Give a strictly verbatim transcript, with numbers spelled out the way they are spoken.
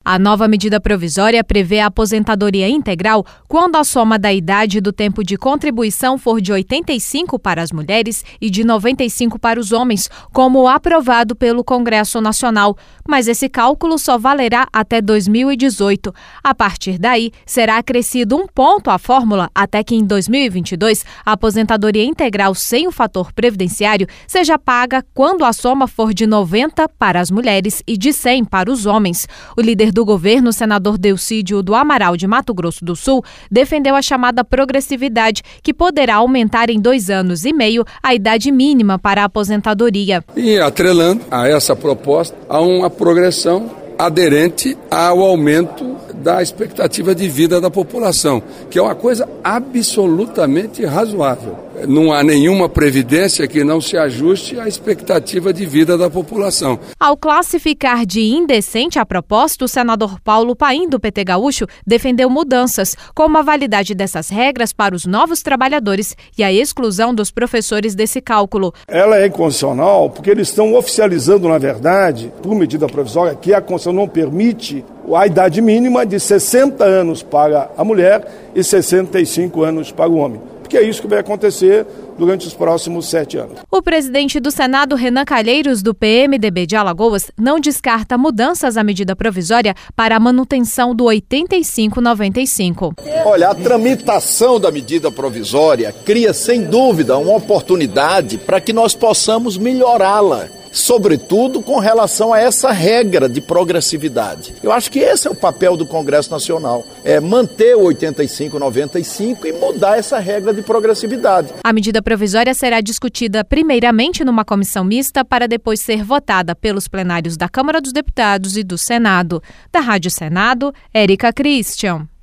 A nova medida provisória prevê a aposentadoria integral quando a soma da idade e do tempo de contribuição for de oitenta e cinco para as mulheres e de noventa e cinco para os homens, como aprovado pelo Congresso Nacional. Mas esse cálculo só valerá até dois mil e dezoito. A partir daí, será acrescido um ponto à fórmula até que em dois mil e vinte e dois a aposentadoria integral sem o fator previdenciário seja paga quando a soma for de noventa para as mulheres e de cem para os homens. O líder do governo, o senador Delcídio do Amaral de Mato Grosso do Sul, defendeu a chamada progressividade, que poderá aumentar em dois anos e meio a idade mínima para a aposentadoria. E atrelando a essa proposta a uma progressão aderente ao aumento da expectativa de vida da população, que é uma coisa absolutamente razoável. Não há nenhuma previdência que não se ajuste à expectativa de vida da população. Ao classificar de indecente a proposta, o senador Paulo Paim, do P T Gaúcho, defendeu mudanças, como a validade dessas regras para os novos trabalhadores e a exclusão dos professores desse cálculo. Ela é inconstitucional porque eles estão oficializando, na verdade, por medida provisória, que a Constituição não permite a idade mínima de sessenta anos para a mulher e sessenta e cinco anos para o homem. Porque é isso que vai acontecer durante os próximos sete anos. O presidente do Senado, Renan Calheiros, do P M D B de Alagoas, não descarta mudanças à medida provisória para a manutenção do oitenta e cinco noventa e cinco. Olha, a tramitação da medida provisória cria, sem dúvida, uma oportunidade para que nós possamos melhorá-la, sobretudo com relação a essa regra de progressividade. Eu acho que esse é o papel do Congresso Nacional, é manter o oitenta e cinco noventa e cinco e mudar essa regra de progressividade. A medida provisória será discutida primeiramente numa comissão mista para depois ser votada pelos plenários da Câmara dos Deputados e do Senado. Da Rádio Senado, Érica Christian.